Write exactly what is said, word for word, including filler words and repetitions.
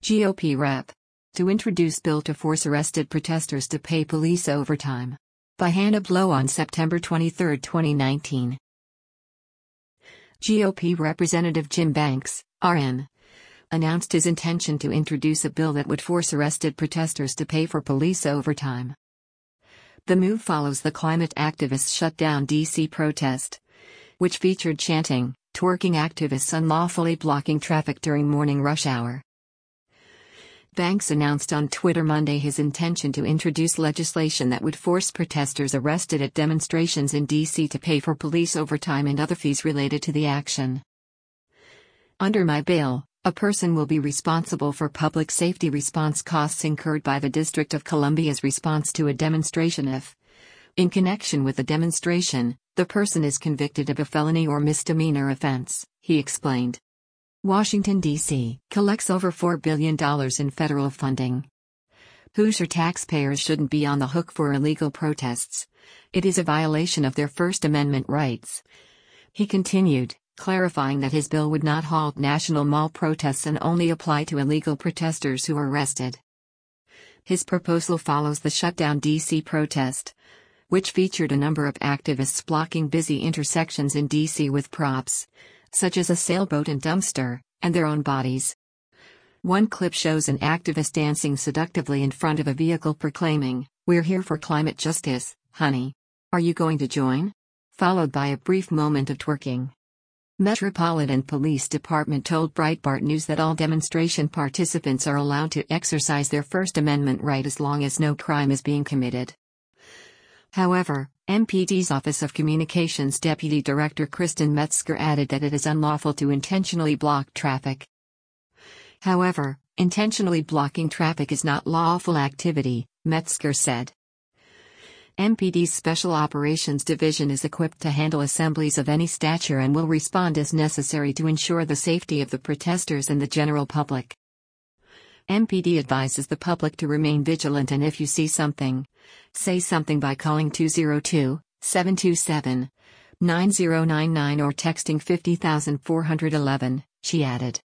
G O P rep. To introduce bill to force arrested protesters to pay police overtime. By Hannah Blow on September twenty-third, twenty nineteen. G O P Representative Jim Banks, R N, announced his intention to introduce a bill that would force arrested protesters to pay for police overtime. The move follows the climate activists' shutdown D C protest, which featured chanting, twerking activists unlawfully blocking traffic during morning rush hour. Banks announced on Twitter Monday his intention to introduce legislation that would force protesters arrested at demonstrations in D C to pay for police overtime and other fees related to the action. Under my bill, a person will be responsible for public safety response costs incurred by the District of Columbia's response to a demonstration if, in connection with the demonstration, the person is convicted of a felony or misdemeanor offense, he explained. Washington, D C collects over four billion dollars in federal funding. Hoosier taxpayers shouldn't be on the hook for illegal protests. It is a violation of their First Amendment rights. He continued, clarifying that his bill would not halt national mall protests and only apply to illegal protesters who are arrested. His proposal follows the shutdown D C protest, which featured a number of activists blocking busy intersections in D C with props, such as a sailboat and dumpster, and their own bodies. One clip shows an activist dancing seductively in front of a vehicle proclaiming, "We're here for climate justice, honey. Are you going to join?" followed by a brief moment of twerking. Metropolitan Police Department told Breitbart News that all demonstration participants are allowed to exercise their First Amendment right as long as no crime is being committed. However, M P D's Office of Communications Deputy Director Kristen Metzger added that it is unlawful to intentionally block traffic. However, intentionally blocking traffic is not lawful activity, Metzger said. M P D's Special Operations Division is equipped to handle assemblies of any stature and will respond as necessary to ensure the safety of the protesters and the general public. M P D advises the public to remain vigilant and if you see something, say something by calling two zero two, seven two seven, nine zero nine nine or texting five zero four one one, she added.